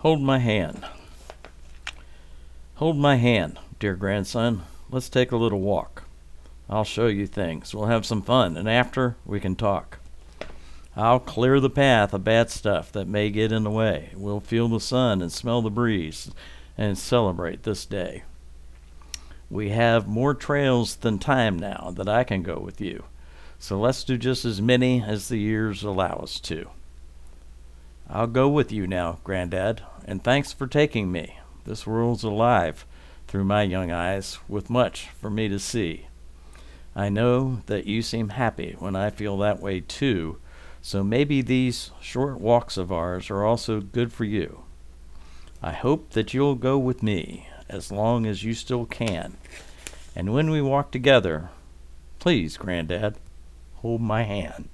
Hold my hand. Hold my hand, dear grandson. Let's take a little walk. I'll show you things. We'll have some fun, and after, we can talk. I'll clear the path of bad stuff that may get in the way. We'll feel the sun and smell the breeze and celebrate this day. We have more trails than time now that I can go with you, so let's do just as many as the years allow us to. I'll go with you now, Granddad, and thanks for taking me. This world's alive through my young eyes, with much for me to see. I know that you seem happy when I feel that way too, so maybe these short walks of ours are also good for you. I hope that you'll go with me as long as you still can. And when we walk together, please, Granddad, hold my hand.